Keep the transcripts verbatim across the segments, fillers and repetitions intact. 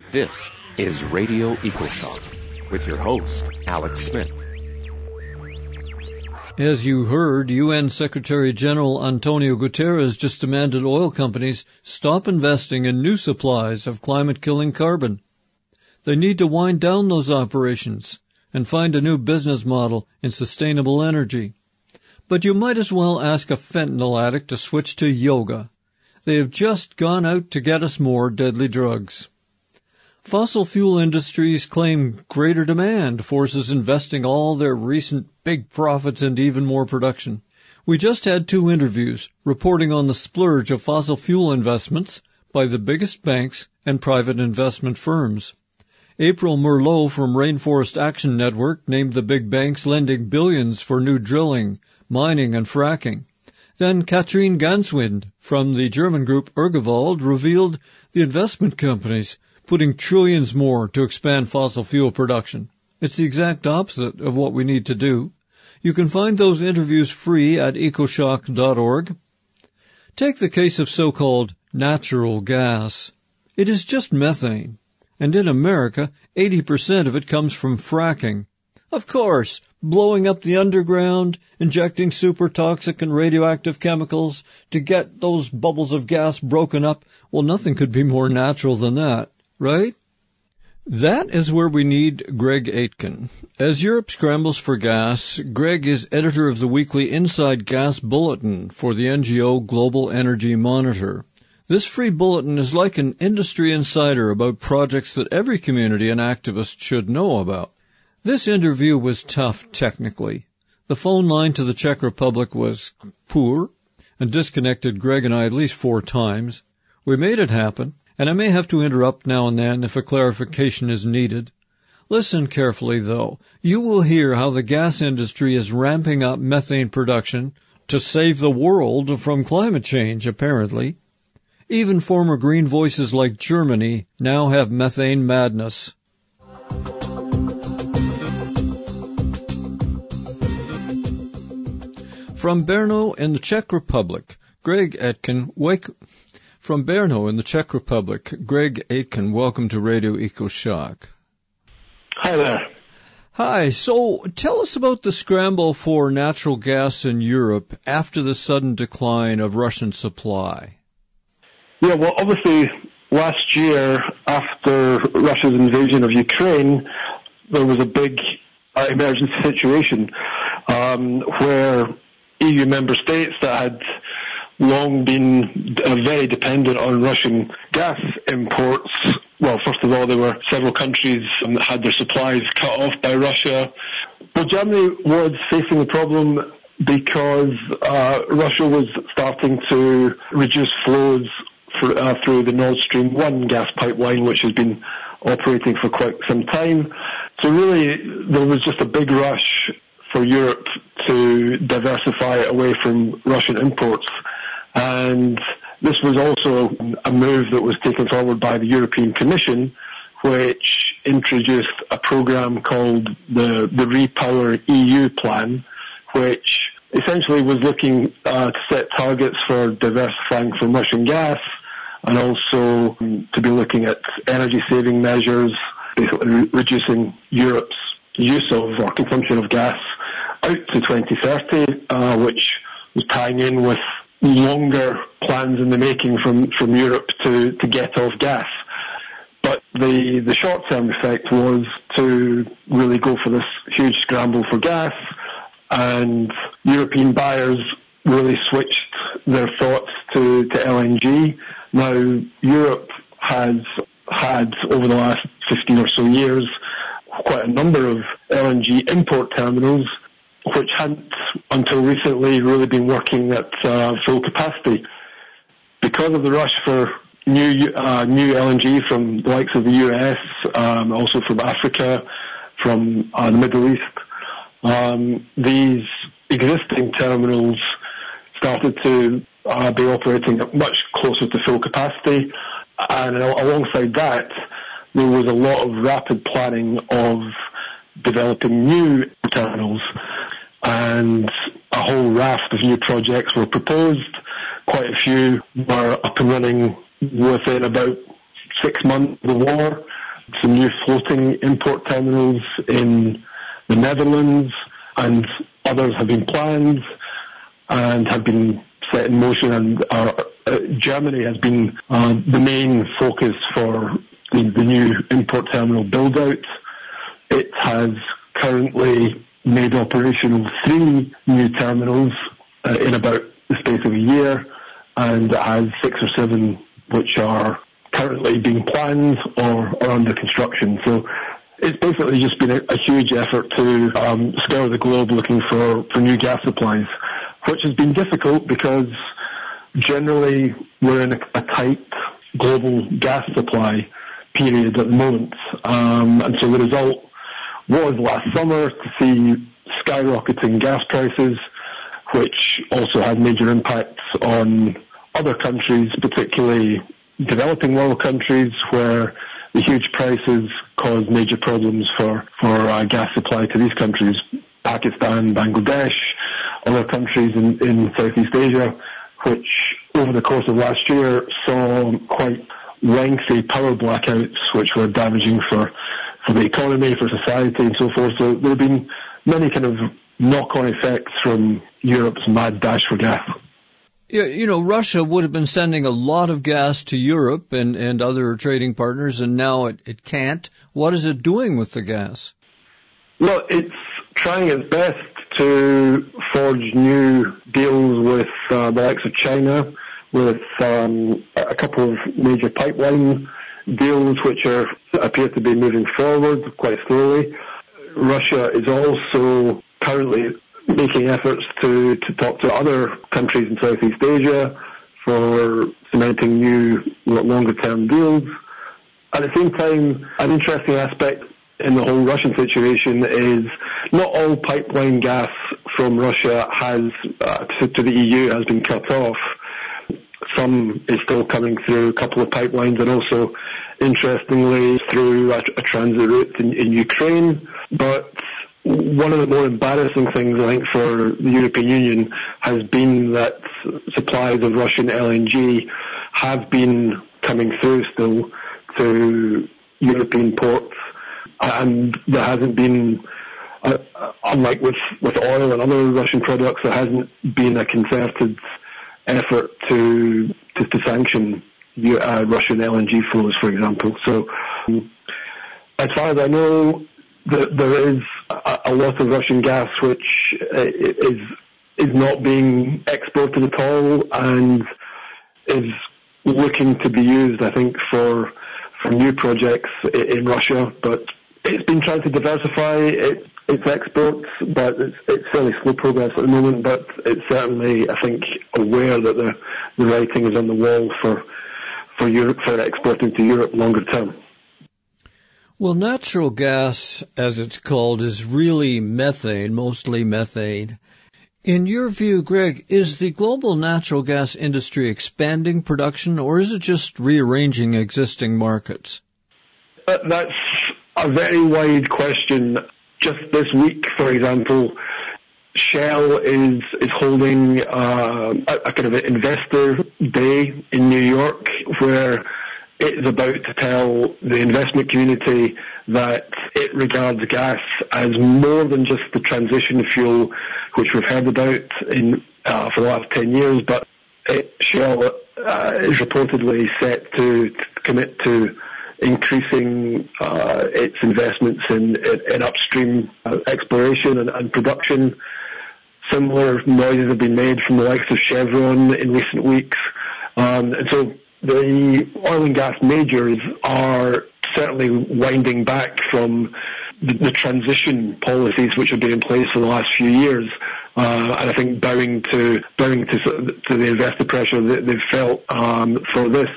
This is Radio EcoShock with your host, Alex Smith. As you heard, U N Secretary General Antonio Guterres just demanded oil companies stop investing in new supplies of climate-killing carbon. They need to wind down those operations and find a new business model in sustainable energy. But you might as well ask a fentanyl addict to switch to yoga. They have just gone out to get us more deadly drugs. Fossil fuel industries claim greater demand forces investing all their recent big profits into even more production. We just had two interviews reporting on the splurge of fossil fuel investments by the biggest banks and private investment firms. April Merlot from Rainforest Action Network named the big banks lending billions for new drilling, mining, and fracking. Then Katrin Ganswind from the German group Urgewald revealed the investment companies putting trillions more to expand fossil fuel production. It's the exact opposite of what we need to do. You can find those interviews free at ecoshock dot org. Take the case of so-called natural gas. It is just methane, and in America, eighty percent of it comes from fracking. Of course, blowing up the underground, injecting super toxic and radioactive chemicals to get those bubbles of gas broken up, well, nothing could be more natural than that. Right? That is where we need Greg Aitken. As Europe scrambles for gas, Greg is editor of the weekly Inside Gas Bulletin for the N G O Global Energy Monitor. This free bulletin is like an industry insider about projects that every community and activist should know about. This interview was tough technically. The phone line to the Czech Republic was poor and disconnected Greg and I at least four times. We made it happen. And I may have to interrupt now and then if a clarification is needed. Listen carefully, though. You will hear how the gas industry is ramping up methane production to save the world from climate change, apparently. Even former green voices like Germany now have methane madness. From Brno in the Czech Republic, Greg Aitken, wake... From Brno in the Czech Republic, Greg Aitken, welcome to Radio EcoShock. Hi there. Hi, so tell us about the scramble for natural gas in Europe after the sudden decline of Russian supply. Yeah, well, obviously, last year, after Russia's invasion of Ukraine, there was a big uh, emergency situation um, where E U member states that had long been uh, very dependent on Russian gas imports. Well, first of all, there were several countries um, that had their supplies cut off by Russia. Well, Germany was facing a problem because uh, Russia was starting to reduce flows for, uh, through the Nord Stream one gas pipeline, which has been operating for quite some time. So really, there was just a big rush for Europe to diversify away from Russian imports. And this was also a move that was taken forward by the European Commission, which introduced a program called the, the Repower E U plan, which essentially was looking uh, to set targets for diversifying from Russian gas and also um, to be looking at energy-saving measures, basically re- reducing Europe's use of or consumption of gas out to twenty thirty, uh, which was tying in with longer plans in the making from, from Europe to, to get off gas. But the, the short-term effect was to really go for this huge scramble for gas, and European buyers really switched their thoughts to, to L N G. Now, Europe has had, over the last fifteen or so years, quite a number of L N G import terminals, which hadn't, until recently, really been working at uh, full capacity. Because of the rush for new uh, new L N G from the likes of the U S, um, also from Africa, from uh, the Middle East, um, these existing terminals started to uh, be operating at much closer to full capacity. And alongside that, there was a lot of rapid planning of developing new terminals, and a whole raft of new projects were proposed. Quite a few were up and running within about six months of the war, some new floating import terminals in the Netherlands, and others have been planned and have been set in motion, and are, uh, Germany has been uh, the main focus for the, the new import terminal build-out. It has currently made operational three new terminals uh, in about the space of a year, and it has six or seven which are currently being planned or, or under construction. So it's basically just been a, a huge effort to um, scour the globe looking for, for new gas supplies, which has been difficult because generally we're in a, a tight global gas supply period at the moment. Um, and so the result was last summer to see skyrocketing gas prices, which also had major impacts on other countries, particularly developing world countries, where the huge prices cause major problems for, for uh, gas supply to these countries, Pakistan, Bangladesh, other countries in, in Southeast Asia, which over the course of last year saw quite lengthy power blackouts, which were damaging for, for the economy, for society and so forth. So there have been many kind of knock-on effects from Europe's mad dash for gas. Yeah, you know, Russia would have been sending a lot of gas to Europe and, and other trading partners, and now it, it can't. What is it doing with the gas? Well, it's trying its best to forge new deals with uh, the likes of China, with um, a couple of major pipeline deals which are appear to be moving forward quite slowly. Russia is also currently making efforts to, to talk to other countries in Southeast Asia for cementing new longer-term deals. At the same time, an interesting aspect in the whole Russian situation is not all pipeline gas from Russia has uh, to, to the E U has been cut off. Some is still coming through a couple of pipelines, and also, interestingly, through a, a transit route in, in Ukraine. But one of the more embarrassing things, I think, for the European Union has been that supplies of Russian L N G have been coming through still to European ports, and there hasn't been, uh, unlike with, with oil and other Russian products, there hasn't been a concerted effort to to, to sanction uh, Russian L N G flows, for example. So, um, as far as I know, the, there is a, a lot of Russian gas which uh, is is not being exported at all, and is looking to be used, I think, for for new projects in Russia. But it's been trying to diversify it, its exports, but it's, it's fairly slow progress at the moment. But it's certainly, I think, aware that the, the writing is on the wall for for Europe, for exporting to Europe longer term. Well, natural gas, as it's called, is really methane, mostly methane. In your view, Greg, is the global natural gas industry expanding production, or is it just rearranging existing markets? Uh, that's a very wide question. Just this week, for example, Shell is is holding uh, a, a kind of an investor day in New York, where it is about to tell the investment community that it regards gas as more than just the transition fuel which we've heard about in uh, for the last ten years, but it, Shell uh, is reportedly set to, to commit to increasing uh, its investments in, in, in upstream uh, exploration and, and production. Similar noises have been made from the likes of Chevron in recent weeks. Um, and so the oil and gas majors are certainly winding back from the, the transition policies which have been in place for the last few years, uh, and I think bowing to bowing to, to the investor pressure that they've felt um, for this.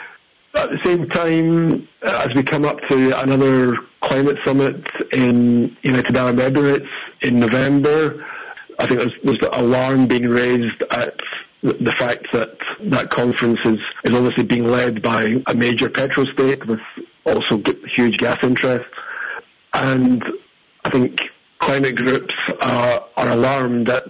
At the same time, as we come up to another climate summit in United Arab Emirates in November, I think there's, there's alarm being raised at the fact that that conference is, is obviously being led by a major petrol state with also huge gas interests. And I think climate groups are, are alarmed at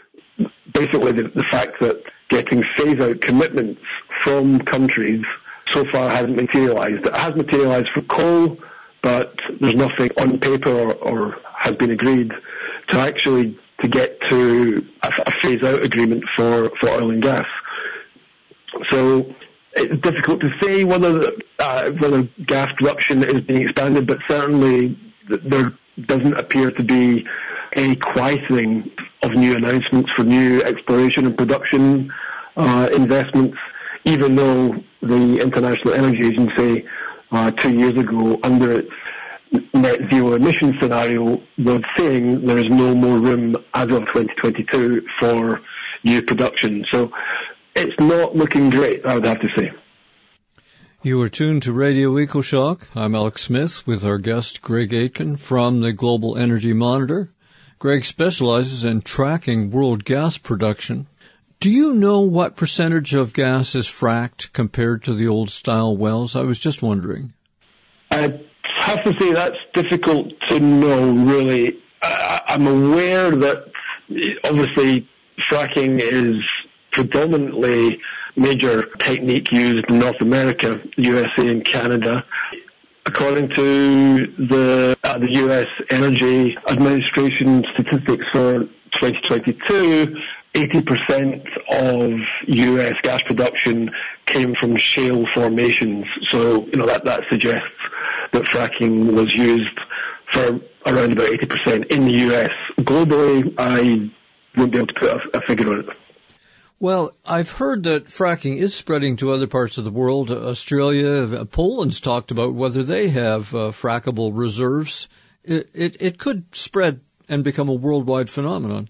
basically the, the fact that getting phase-out commitments from countries so far hasn't materialised. It has materialised for coal, but there's nothing on paper or, or has been agreed to actually to get to a, a phase-out agreement for, for oil and gas. So it's difficult to say whether uh, whether gas production is being expanded, but certainly there doesn't appear to be any quietening of new announcements for new exploration and production uh, investments, even though the International Energy Agency uh, two years ago, under its net zero emission scenario, was saying there is no more room as of twenty twenty-two for new production. So it's not looking great, I would have to say. You are tuned to Radio EcoShock. I'm Alex Smith with our guest Greg Aitken from the Global Energy Monitor. Greg specializes in tracking world gas production. Do you know what percentage of gas is fracked compared to the old-style wells? I was just wondering. I have to say that's difficult to know, really. I, I'm aware that, obviously, fracking is predominantly major technique used in North America, U S A and Canada. According to the uh, the U S Energy Administration statistics for twenty twenty-two, eighty percent of U S gas production came from shale formations. So, you know, that, that suggests that fracking was used for around about eighty percent in the U S. Globally, I won't be able to put a, a figure on it. Well, I've heard that fracking is spreading to other parts of the world. Australia, Poland's talked about whether they have uh, frackable reserves. It, it, it could spread and become a worldwide phenomenon.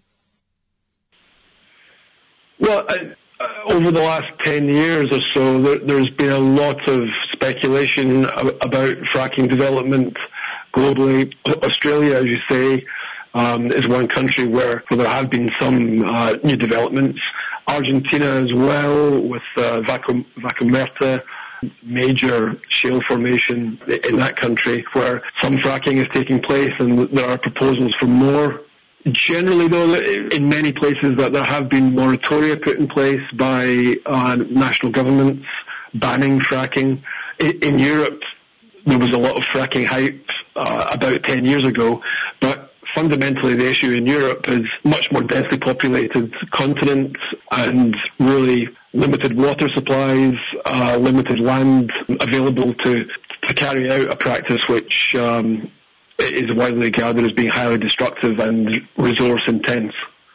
Well, I, uh, over the last ten years or so, there, there's been a lot of speculation about fracking development globally. Australia, as you say, um, is one country where, where there have been some uh, new developments. Argentina as well, with uh, Vaca, Vaca Muerta, major shale formation in that country, where some fracking is taking place and there are proposals for more. Generally, though, in many places that there have been moratoria put in place by uh, national governments banning fracking. In, in Europe, there was a lot of fracking hype uh, about ten years ago, but fundamentally the issue in Europe is much more densely populated continent and really limited water supplies, uh, limited land available to, to carry out a practice which um, is widely regarded as being highly destructive and resource intense.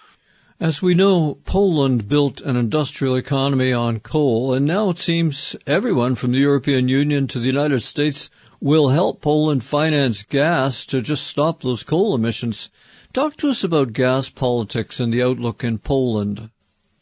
As we know, Poland built an industrial economy on coal, and now it seems everyone from the European Union to the United States will help Poland finance gas to just stop those coal emissions. Talk to us about gas politics and the outlook in Poland.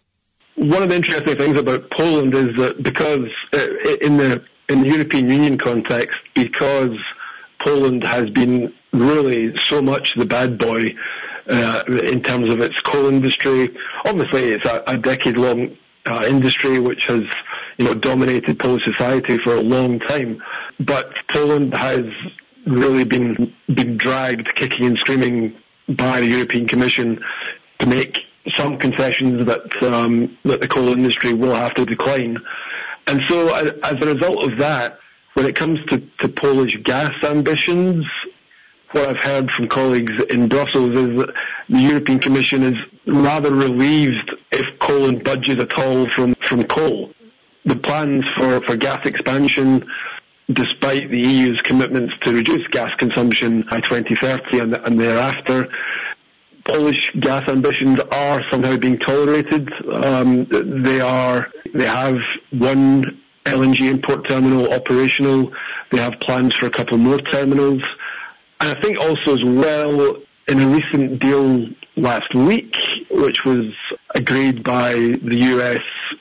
One of the interesting things about Poland is that because uh, in the in the European Union context, because Poland has been really so much the bad boy uh, in terms of its coal industry. Obviously, it's a, a decade-long uh, industry which has, you know, dominated Polish society for a long time. But Poland has really been been dragged kicking and screaming by the European Commission to make some concessions that um, that the coal industry will have to decline. And so as, as a result of that, when it comes to, to Polish gas ambitions, what I've heard from colleagues in Brussels is that the European Commission is rather relieved if Poland budget at all from, from coal. The plans for, for gas expansion, despite the E U's commitments to reduce gas consumption by twenty thirty and, and thereafter, Polish gas ambitions are somehow being tolerated. Um, they are, they have one L N G import terminal operational. They have plans for a couple more terminals. And I think also as well, in a recent deal last week, which was agreed by the U S,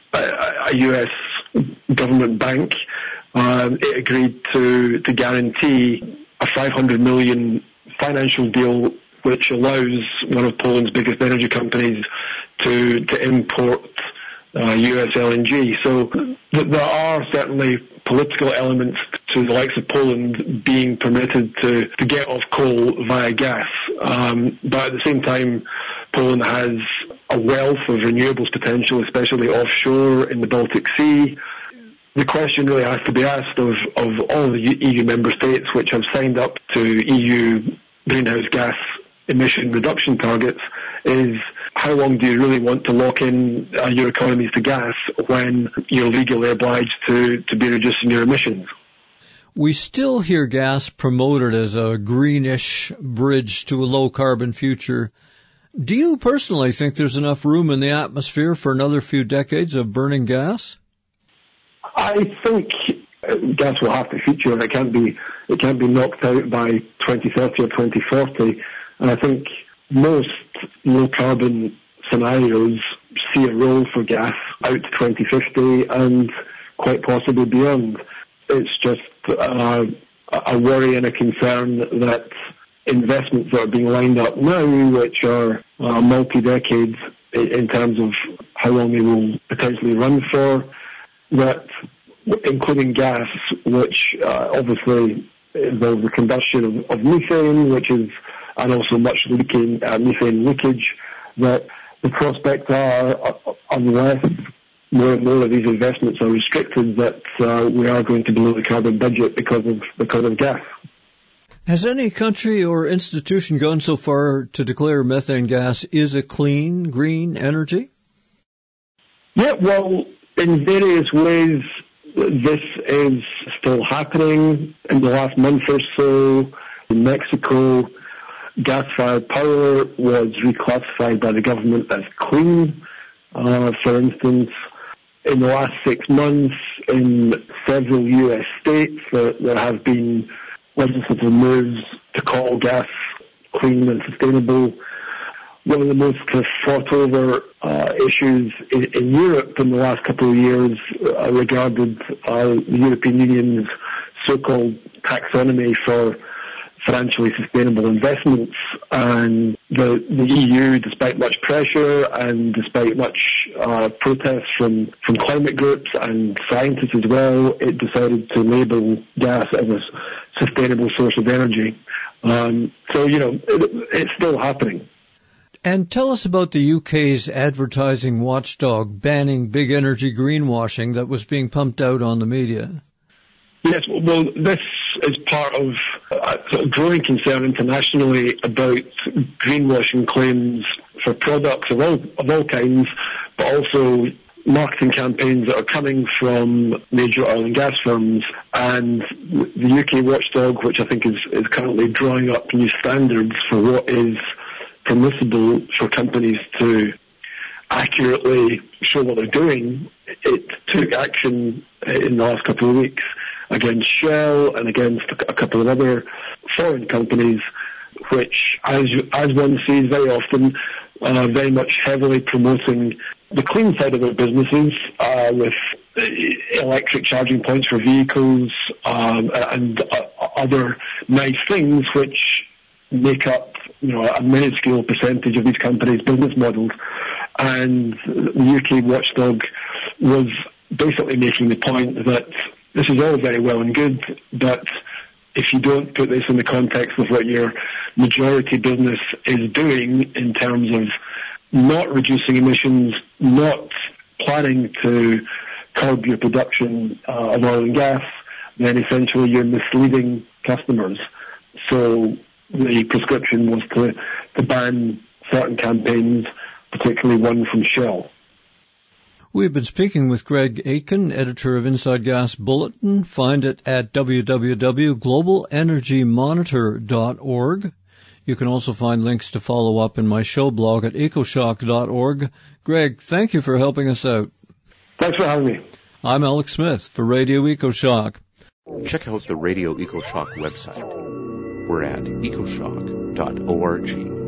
a U S government bank, um, it agreed to, to guarantee a five hundred million financial deal which allows one of Poland's biggest energy companies to, to import uh, U S L N G. So th- there are certainly political elements to the likes of Poland being permitted to, to get off coal via gas. Um, but at the same time, Poland has a wealth of renewables potential, especially offshore in the Baltic Sea. the question really has to be asked of, of all the E U member states which have signed up to E U greenhouse gas emission reduction targets is, how long do you really want to lock in uh, your economies to gas when you're legally obliged to, to be reducing your emissions? We still hear gas promoted as a greenish bridge to a low-carbon future. Do you personally think there's enough room in the atmosphere for another few decades of burning gas? I think gas will have to feature, and it can't be it can't be knocked out by twenty thirty or twenty forty. And I think most low-carbon scenarios see a role for gas out to twenty fifty and quite possibly beyond. It's just uh, a worry and a concern that investments that are being lined up now, which are uh, multi-decades in terms of how long they will potentially run for, that including gas, which uh, obviously involves the combustion of, of methane, which is, and also much leaking, uh, methane leakage, that the prospects are, unless more and more of these investments are restricted, that uh, we are going to blow the carbon budget because of because of gas. Has any country or institution gone so far to declare methane gas is a clean, green energy? Yeah, well, in various ways, this is still happening. In the last month or so, in Mexico, gas-fired power was reclassified by the government as clean. Uh, for instance, in the last six months, in several U S states, there, there have been legislative moves to call gas clean and sustainable. One of the most kind of fought-over uh, issues in, in Europe in the last couple of years uh, regarded uh, the European Union's so-called taxonomy for financially sustainable investments, and the, the E U, despite much pressure and despite much uh, protest from, from climate groups and scientists as well, it decided to label gas as a sustainable source of energy. Um, so, you know, it, it's still happening. And tell us about the U K's advertising watchdog banning big energy greenwashing that was being pumped out on the media. Yes, well, this is part of a sort of growing concern internationally about greenwashing claims for products of all, of all kinds, but also marketing campaigns that are coming from major oil and gas firms. And the U K watchdog, which I think is, is currently drawing up new standards for what is permissible for companies to accurately show what they're doing, it took action in the last couple of weeks against Shell and against a couple of other foreign companies, which, as as one sees very often, uh, very much heavily promoting the clean side of their businesses uh, with electric charging points for vehicles um, and uh, other nice things which make up, you know, a minuscule percentage of these companies' business models. And the U K watchdog was basically making the point that this is all very well and good, but if you don't put this in the context of what your majority business is doing in terms of not reducing emissions, not planning to curb your production uh, of oil and gas, then essentially you're misleading customers. So the prescription was to, to ban certain campaigns, particularly one from Shell. We've been speaking with Greg Aitken, editor of Inside Gas Bulletin. Find it at w w w dot global energy monitor dot org. You can also find links to follow up in my show blog at ecoshock dot org. Greg, thank you for helping us out. Thanks for having me. I'm Alex Smith for Radio EcoShock. Check out the Radio EcoShock website. We're at ecoshock dot org.